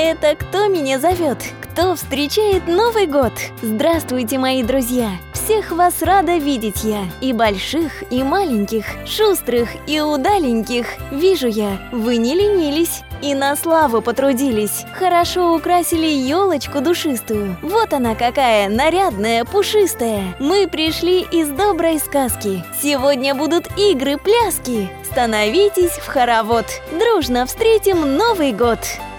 Это кто меня зовет? Кто встречает Новый год? Здравствуйте, мои друзья! Всех вас рада видеть я, и больших, и маленьких, шустрых и удаленьких. Вижу я, вы не ленились и на славу потрудились. Хорошо украсили елочку душистую. Вот она какая, нарядная, пушистая. Мы пришли из доброй сказки. Сегодня будут игры, пляски. Становитесь в хоровод. Дружно встретим Новый год.